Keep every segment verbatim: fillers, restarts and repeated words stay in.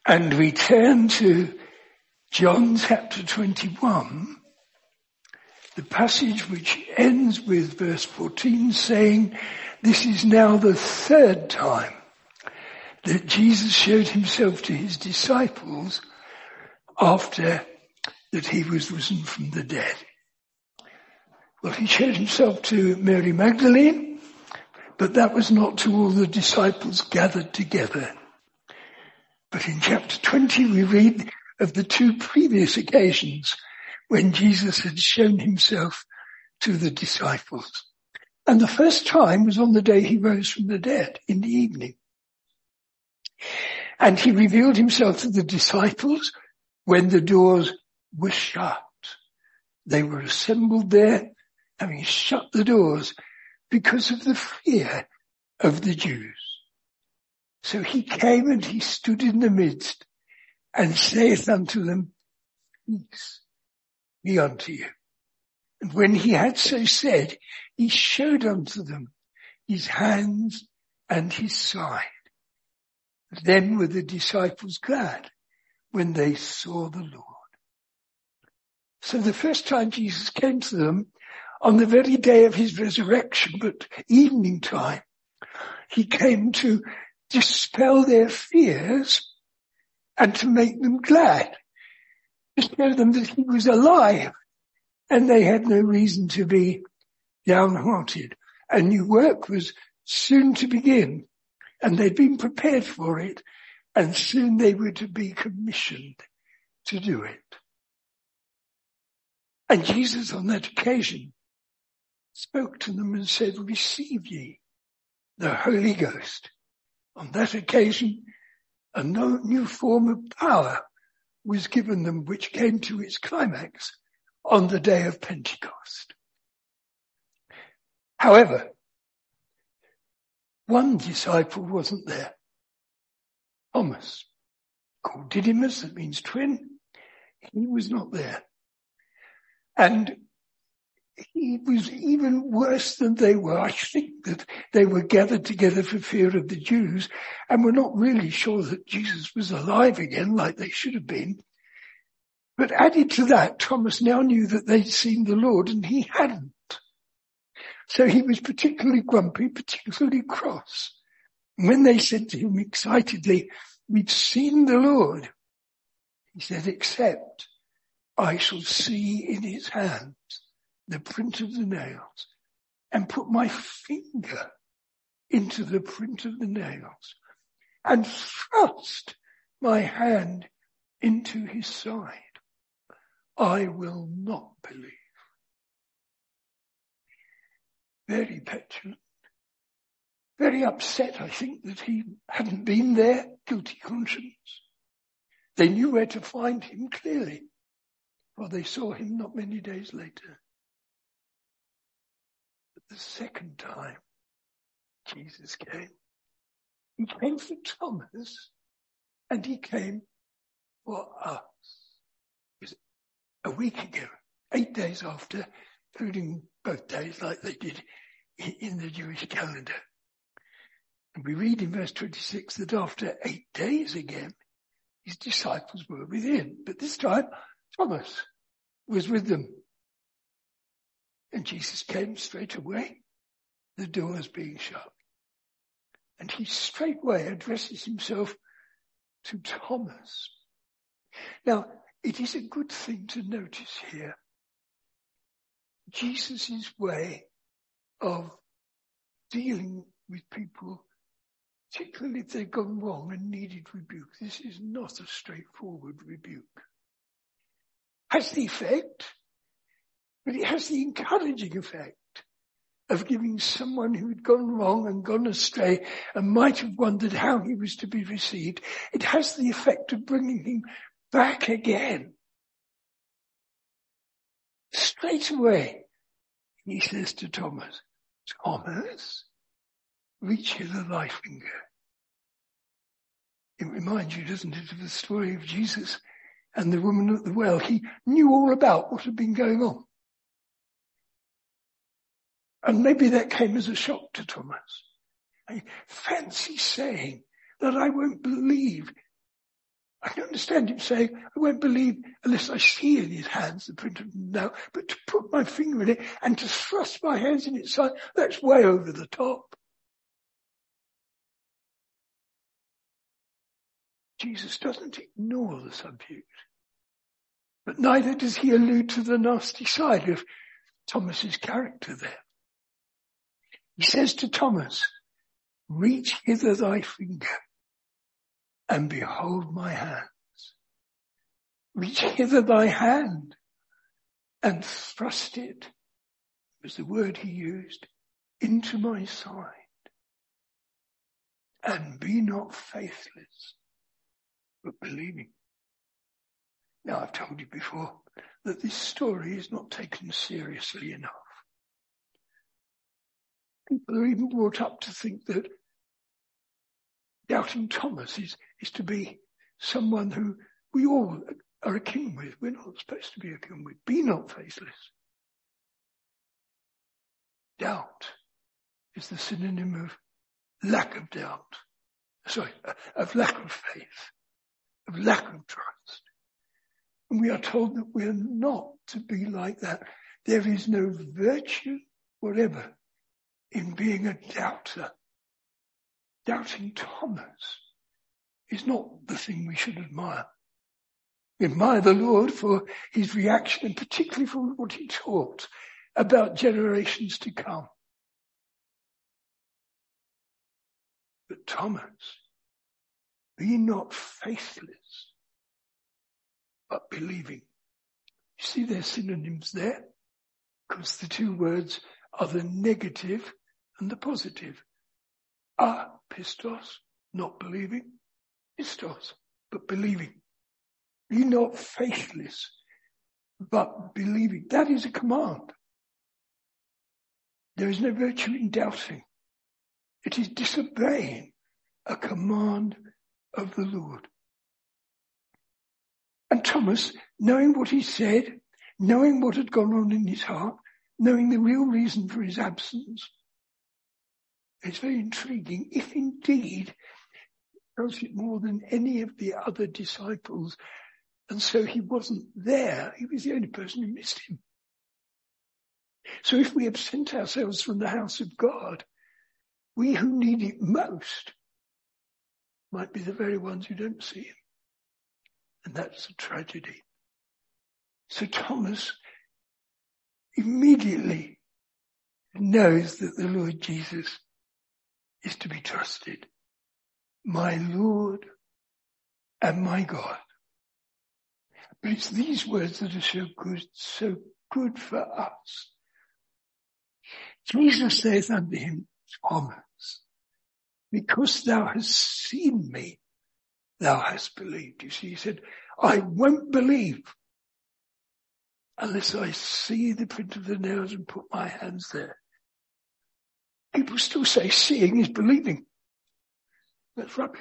And we turn to John chapter twenty-one, the passage which ends with verse fourteen saying, this is now the third time that Jesus showed himself to his disciples after that he was risen from the dead. Well, he showed himself to Mary Magdalene, but that was not to all the disciples gathered together. But in chapter twenty we read of the two previous occasions when Jesus had shown himself to the disciples. And the first time was on the day he rose from the dead, in the evening. And he revealed himself to the disciples when the doors were shut. They were assembled there, having shut the doors because of the fear of the Jews. So he came and he stood in the midst and saith unto them, peace be unto you. And when he had so said, he showed unto them his hands and his side. Then were the disciples glad when they saw the Lord. So the first time Jesus came to them on the very day of his resurrection, but evening time, he came to dispel their fears and to make them glad, to show them that he was alive and they had no reason to be downhearted. A new work was soon to begin and they'd been prepared for it and soon they were to be commissioned to do it. And Jesus on that occasion spoke to them and said, receive ye the Holy Ghost. On that occasion, a no, new form of power was given them, which came to its climax on the day of Pentecost. However, one disciple wasn't there. Thomas, called Didymus, that means twin, he was not there. And he was even worse than they were. I think that they were gathered together for fear of the Jews and were not really sure that Jesus was alive again like they should have been. But added to that, Thomas now knew that they'd seen the Lord and he hadn't. So he was particularly grumpy, particularly cross. And when they said to him excitedly, we've seen the Lord, he said, except I shall see in his hands the print of the nails, and put my finger into the print of the nails, and thrust my hand into his side, I will not believe. Very petulant, very upset, I think, that he hadn't been there, guilty conscience. They knew where to find him clearly, for they saw him not many days later. The second time Jesus came, he came for Thomas and he came for us. It was a week ago, eight days after, including both days like they did in the Jewish calendar. And we read in verse twenty-six that after eight days again, his disciples were within. But this time, Thomas was with them. And Jesus came straight away, the doors being shut. And he straightway addresses himself to Thomas. Now, it is a good thing to notice here Jesus' way of dealing with people, particularly if they've gone wrong and needed rebuke. This is not a straightforward rebuke. Has the effect, but it has the encouraging effect of giving someone who had gone wrong and gone astray and might have wondered how he was to be received. It has the effect of bringing him back again. Straight away, he says to Thomas, Thomas, reach hither thy finger. It reminds you, doesn't it, of the story of Jesus and the woman at the well. He knew all about what had been going on. And maybe that came as a shock to Thomas. I fancy saying that I won't believe I can understand him saying, I won't believe unless I see in his hands the print of the nail, but to put my finger in it and to thrust my hands in its side, that's way over the top. Jesus doesn't ignore the subject, but neither does he allude to the nasty side of Thomas's character there. He says to Thomas, reach hither thy finger and behold my hands. Reach hither thy hand and thrust it, was the word he used, into my side. And be not faithless, but believing. Now, I've told you before that this story is not taken seriously enough. People are even brought up to think that doubting Thomas is, is to be someone who we all are akin with. We're not supposed to be akin with. Be not faithless. Doubt is the synonym of lack of doubt. Sorry, of lack of faith, of lack of trust. And we are told that we are not to be like that. There is no virtue whatever in being a doubter. Doubting Thomas is not the thing we should admire. We admire the Lord for his reaction and particularly for what he taught about generations to come. But Thomas, be not faithless, but believing. You see there's synonyms there? Because the two words are the negative and the positive. Ah, pistos, not believing. Pistos, but believing. Be not faithless, but believing. That is a command. There is no virtue in doubting. It is disobeying a command of the Lord. And Thomas, knowing what he said, knowing what had gone on in his heart, knowing the real reason for his absence, it's very intriguing. If indeed he knows it more than any of the other disciples, and so he wasn't there, he was the only person who missed him. So if we absent ourselves from the house of God, we who need it most might be the very ones who don't see him. And that's a tragedy. So Thomas immediately knows that the Lord Jesus is to be trusted. My Lord and my God. But it's these words that are so good, so good for us. Jesus saith unto him, Thomas, because thou hast seen me, thou hast believed. You see, he said, I won't believe unless I see the print of the nails and put my hands there. People still say seeing is believing. That's rubbish.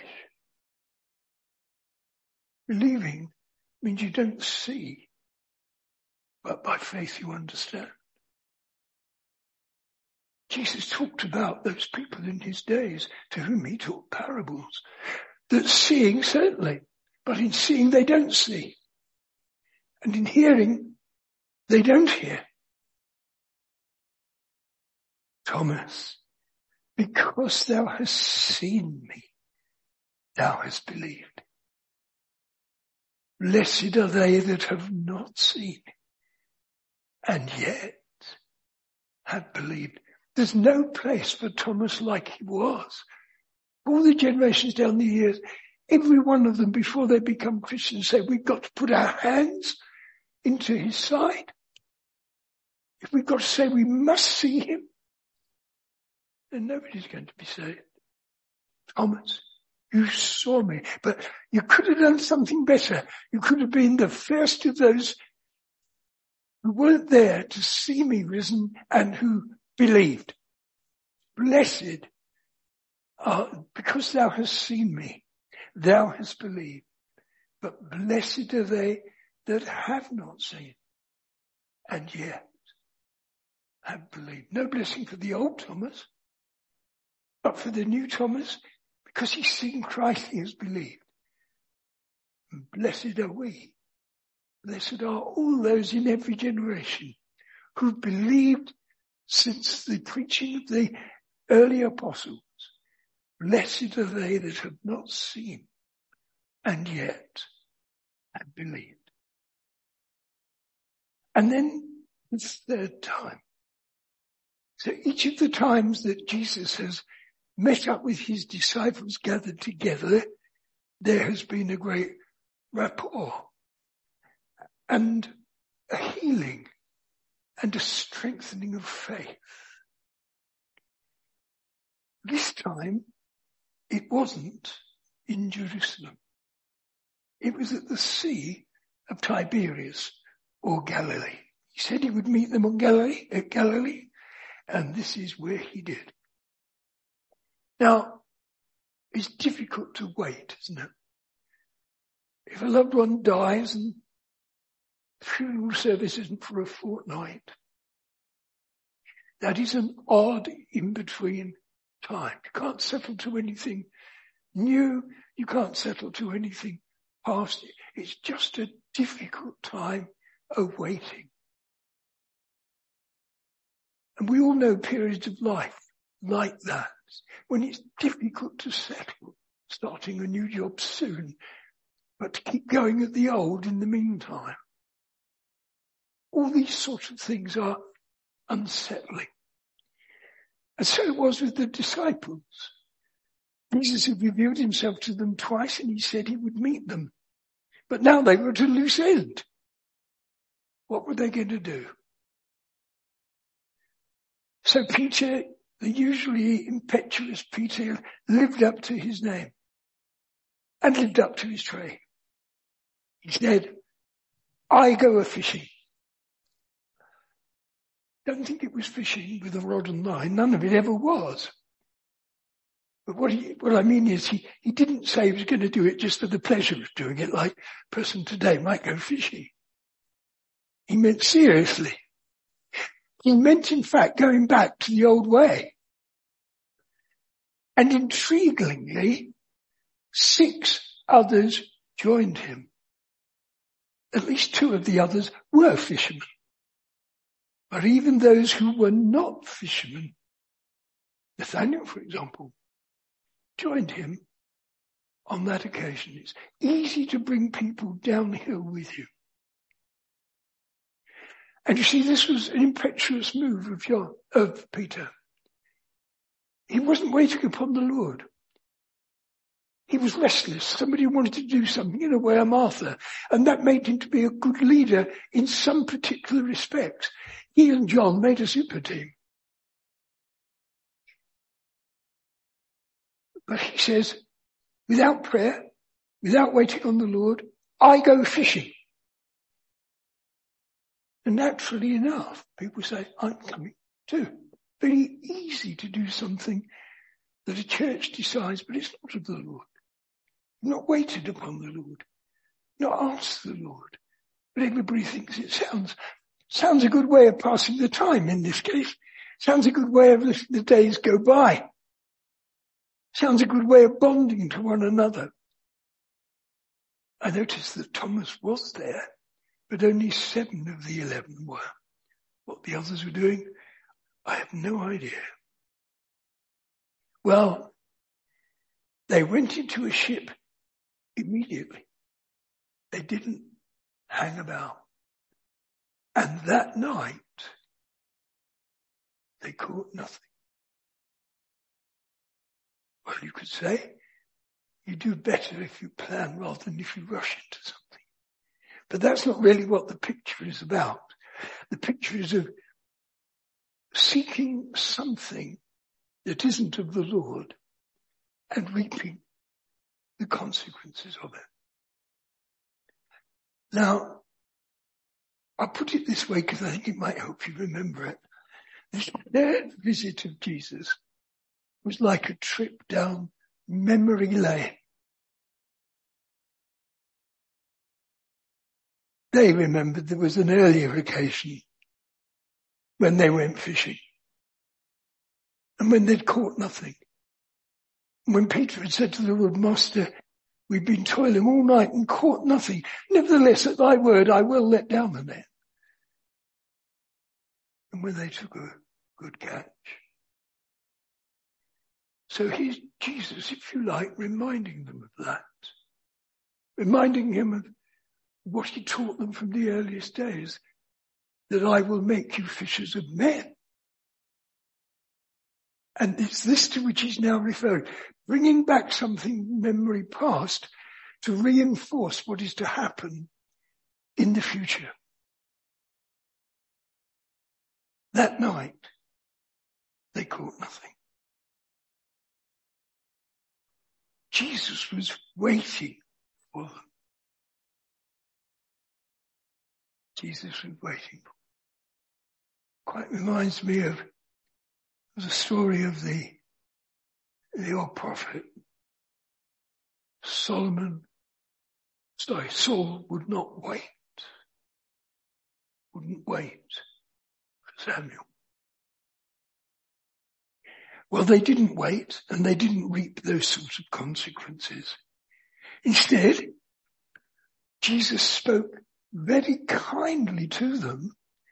Believing means you don't see, but by faith you understand. Jesus talked about those people in his days to whom he taught parables, that seeing certainly, but in seeing they don't see. And in hearing, they don't hear. Thomas, because thou hast seen me, thou hast believed. Blessed are they that have not seen and yet have believed. There's no place for Thomas like he was. All the generations down the years, every one of them before they become Christians say we've got to put our hands into his side. If we've got to say we must see him, then nobody's going to be saved. Thomas, you saw me, but you could have done something better. You could have been the first of those who weren't there to see me risen and who believed. Blessed are, because thou hast seen me, thou hast believed. But blessed are they that have not seen and yet have believed. No blessing for the old Thomas, but for the new Thomas, because he's seen Christ, he has believed. And blessed are we. Blessed are all those in every generation who've believed since the preaching of the early apostles. Blessed are they that have not seen and yet have believed. And then the third time. So each of the times that Jesus has met up with his disciples gathered together, there has been a great rapport and a healing and a strengthening of faith. This time, it wasn't in Jerusalem. It was at the Sea of Tiberias or Galilee. He said he would meet them on Galilee, at Galilee, and this is where he did. Now, it's difficult to wait, isn't it? If a loved one dies and the funeral service isn't for a fortnight, that is an odd in-between time. You can't settle to anything new. You can't settle to anything past. It's just a difficult time of waiting. And we all know periods of life like that, when it's difficult to settle, starting a new job soon, but to keep going at the old in the meantime. All these sorts of things are unsettling. And so it was with the disciples. Jesus had revealed himself to them twice and he said he would meet them. But now they were at a loose end. What were they going to do? So Peter, the usually impetuous Peter, lived up to his name and lived up to his trade. He said, I go a-fishing. Don't think it was fishing with a rod and line. None of it ever was. But what he, what I mean is he, he didn't say he was going to do it just for the pleasure of doing it, like a person today might go fishing. He meant seriously. He meant, in fact, going back to the old way. And intriguingly, six others joined him. At least two of the others were fishermen. But even those who were not fishermen, Nathaniel, for example, joined him on that occasion. It's easy to bring people downhill with you. And you see, this was an impetuous move of, your, of Peter. He wasn't waiting upon the Lord. He was restless. Somebody wanted to do something in a way of Martha. And that made him to be a good leader in some particular respects. He and John made a super team. But he says, without prayer, without waiting on the Lord, I go fishing. And naturally enough, people say, I'm coming too. Very easy to do something that a church decides, but it's not of the Lord. Not waited upon the Lord. Not asked the Lord. But everybody thinks it sounds, sounds a good way of passing the time in this case. Sounds a good way of letting the days go by. Sounds a good way of bonding to one another. I noticed that Thomas was there, but only seven of the eleven were. What the others were doing, I have no idea. Well, they went into a ship immediately. They didn't hang about. And that night, they caught nothing. Well, you could say, you do better if you plan rather than if you rush into something. But that's not really what the picture is about. The picture is of seeking something that isn't of the Lord and reaping the consequences of it. Now, I'll put it this way because I think it might help you remember it. This third visit of Jesus was like a trip down memory lane. They remembered there was an earlier occasion when they went fishing and when they'd caught nothing. When Peter had said to the Lord, Master, We've been toiling all night and caught nothing. Nevertheless, at thy word, I will let down the net. And when they took a good catch. So here's Jesus, if you like, reminding them of that. Reminding him of what he taught them from the earliest days, that I will make you fishers of men. And it's this to which he's now referring, bringing back something memory past to reinforce what is to happen in the future. That night, they caught nothing. Jesus was waiting for them. Jesus was waiting. Quite reminds me of the story of the, the old prophet. Solomon, sorry, Saul would not wait. Wouldn't wait for Samuel. Well, they didn't wait and they didn't reap those sorts of consequences. Instead, Jesus spoke very kindly to them,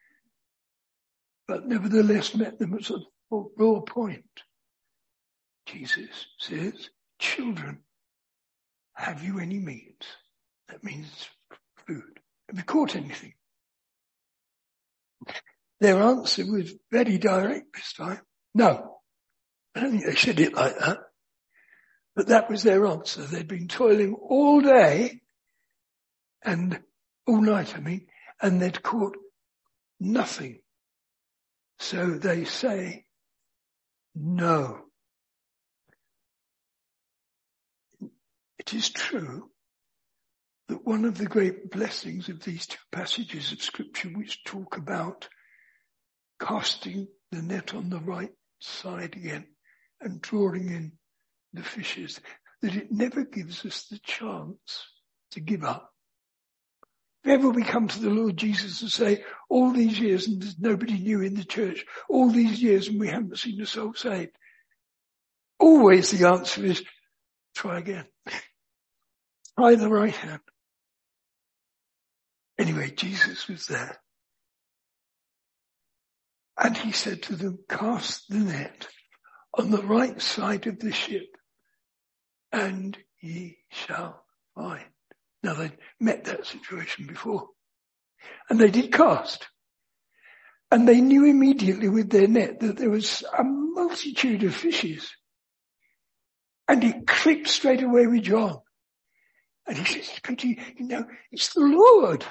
but nevertheless met them at a raw point. Jesus says, children, have you any meat? That means food. Have you caught anything? Their answer was very direct this time. No. I don't think they said it like that. But that was their answer. They'd been toiling all day and all night, I mean, and they'd caught nothing. So they say, no. It is true that one of the great blessings of these two passages of scripture which talk about casting the net on the right side again and drawing in the fishes, that it never gives us the chance to give up. If ever we come to the Lord Jesus and say, all these years and there's nobody new in the church, all these years and we haven't seen a soul saved, always the answer is, try again. Try the right hand. Anyway, Jesus was there. And he said to them, cast the net on the right side of the ship, and ye shall find. Now they'd met that situation before. And they did cast. And they knew immediately with their net that there was a multitude of fishes. And it clicked straight away with John. And he says, Peter, you know, it's the Lord.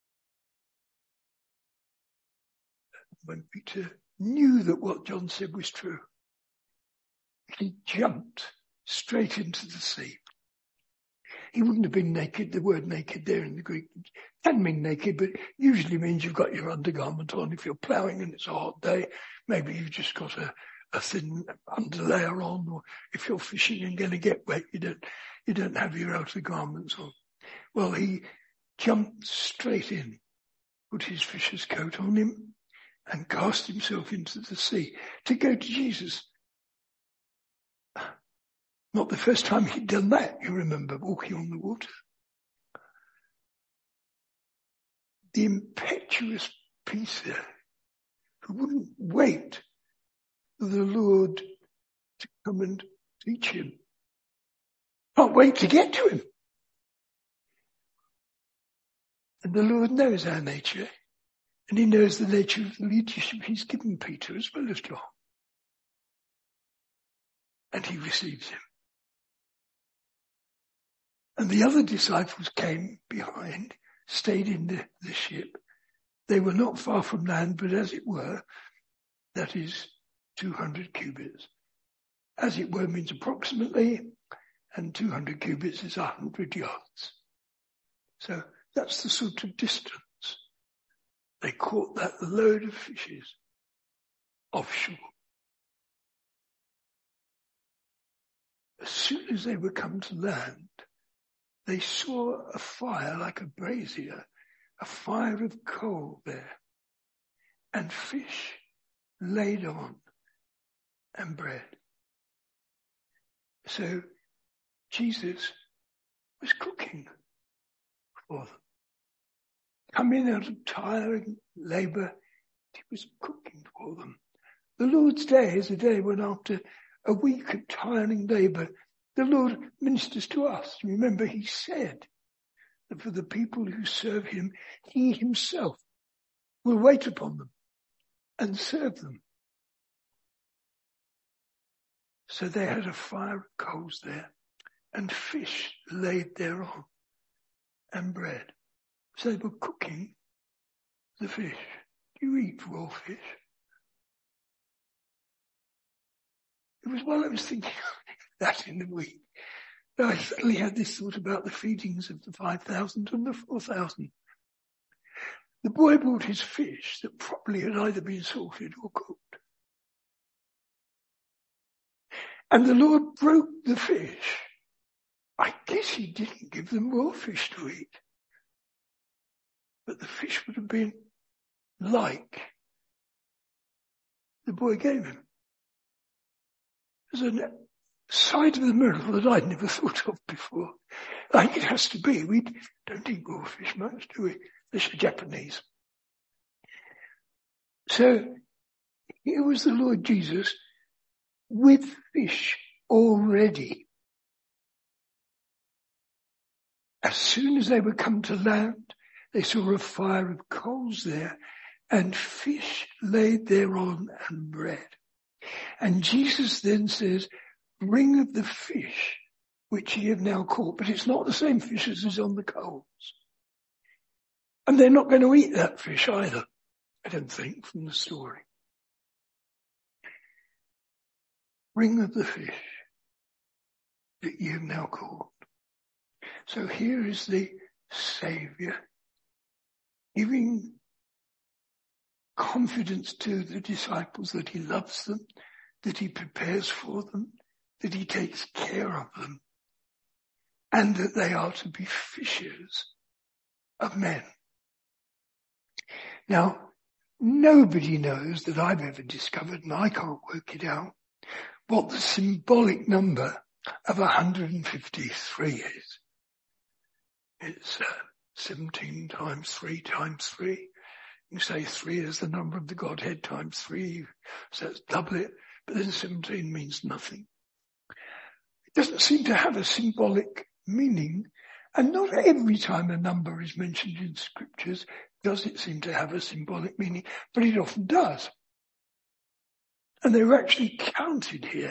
When Peter knew that what John said was true, he jumped straight into the sea. He wouldn't have been naked. The word naked there in the Greek can mean naked, but usually means you've got your undergarment on. If you're ploughing and it's a hot day, maybe you've just got a, a thin underlayer on, or if you're fishing and going to get wet, you don't, you don't have your outer garments on. Well, he jumped straight in, put his fisher's coat on him, and cast himself into the sea to go to Jesus. Not the first time he'd done that, you remember, walking on the water. The impetuous Peter, who wouldn't wait for the Lord to come and teach him. Can't wait to get to him. And the Lord knows our nature, and he knows the nature of the leadership he's given Peter as well as John. And he receives him. And the other disciples came behind, stayed in the, the ship. They were not far from land, but as it were, that is two hundred cubits. As it were means approximately, and two hundred cubits is one hundred yards. So that's the sort of distance. They caught that load of fishes offshore. As soon as they were come to land, they saw a fire like a brazier, a fire of coal there, and fish laid on, and bread. So Jesus was cooking for them. Coming out of tiring labour, he was cooking for them. The Lord's Day is a day when after a week of tiring labour, the Lord ministers to us. Remember, he said that for the people who serve him, he himself will wait upon them and serve them. So they had a fire of coals there and fish laid thereon and bread. So they were cooking the fish. Do you eat raw fish? It was while I was thinking that in the week that I suddenly had this thought about the feedings of the five thousand and the four thousand. The boy brought his fish that probably had either been salted or cooked. And the Lord broke the fish. I guess he didn't give them raw fish to eat. But the fish would have been like the boy gave him. There's a side of the miracle that I'd never thought of before. I think it has to be. We don't eat raw fish much, do we? This is Japanese. So here was the Lord Jesus with fish already. As soon as they would come to land, they saw a fire of coals there and fish laid thereon and bread. And Jesus then says, bring of the fish which ye have now caught. But it's not the same fish as is on the coals. And they're not going to eat that fish either, I don't think, from the story. Bring of the fish that ye have now caught. So here is the Saviour giving confidence to the disciples that he loves them, that he prepares for them, that he takes care of them, and that they are to be fishers of men. Now, nobody knows that I've ever discovered, and I can't work it out, what the symbolic number of one hundred fifty-three is. It's uh, seventeen times three times three. You say three is the number of the Godhead times three, so it's double it, but then seventeen means nothing. It doesn't seem to have a symbolic meaning, and not every time a number is mentioned in scriptures does it seem to have a symbolic meaning, but it often does. And they were actually counted here.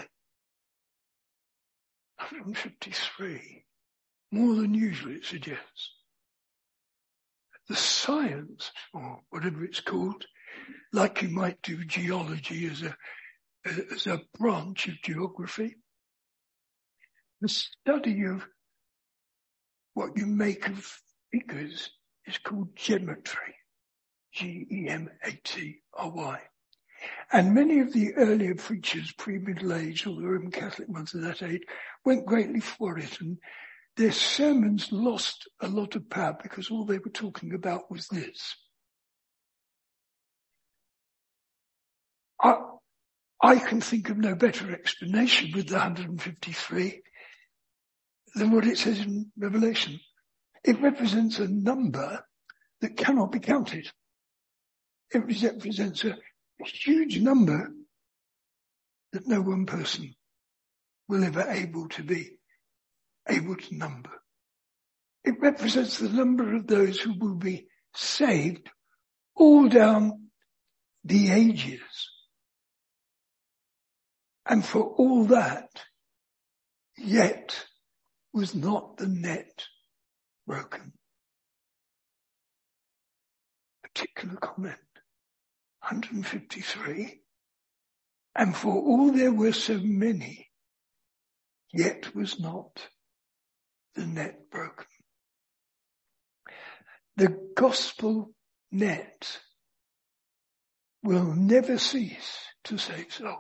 one hundred fifty-three, more than usual it suggests. The science, or whatever it's called, like you might do geology as a, as a branch of geography, the study of what you make of figures is called gematry. G E M A T R Y. And many of the earlier preachers, pre-Middle Age, or the Roman Catholic ones of that age, went greatly for it, and their sermons lost a lot of power because all they were talking about was this. I, I can think of no better explanation with the one hundred fifty-three than what it says in Revelation. It represents a number that cannot be counted. It represents a huge number that no one person will ever able to be able to number. It represents the number of those who will be saved all down the ages. And for all that, yet was not the net broken. Particular comment. one hundred fifty-three. And for all there were so many, yet was not the net broken. The gospel net will never cease to save souls.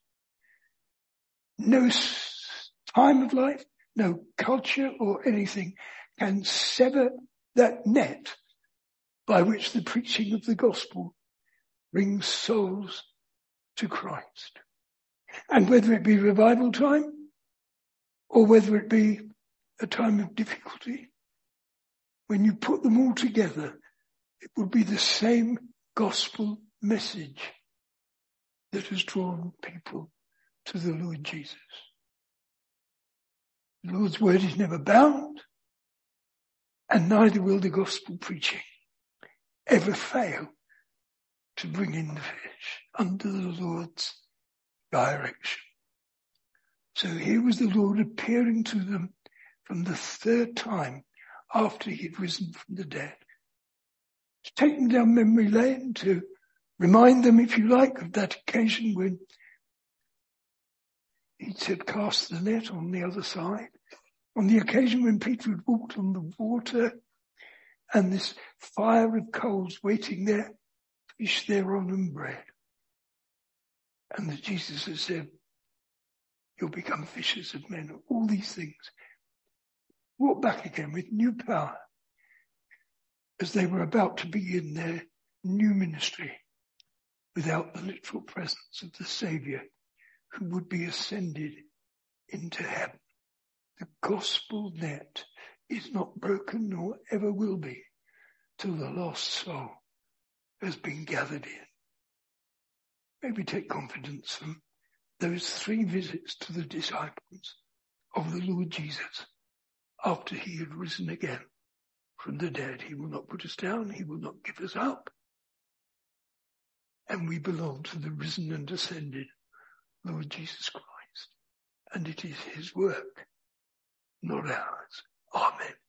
No time of life, no culture or anything can sever that net by which the preaching of the gospel brings souls to Christ. And whether it be revival time or whether it be a time of difficulty, when you put them all together, it will be the same gospel message that has drawn people to the Lord Jesus. The Lord's word is never bound, and neither will the gospel preaching ever fail to bring in the fish under the Lord's direction. So here was the Lord appearing to them from the third time after he had risen from the dead, to take them down memory lane, to remind them, if you like, of that occasion when he said, cast the net on the other side, on the occasion when Peter had walked on the water and this fire of coals waiting there, fish thereon and bread. And that Jesus has said, you'll become fishers of men. All these things brought back again with new power as they were about to begin their new ministry without the literal presence of the Saviour who would be ascended into heaven. The gospel net is not broken nor ever will be till the lost soul has been gathered in. Maybe take confidence from those three visits to the disciples of the Lord Jesus after he had risen again from the dead. He will not put us down. He will not give us up. And we belong to the risen and ascended Lord Jesus Christ. And it is his work, not ours. Amen.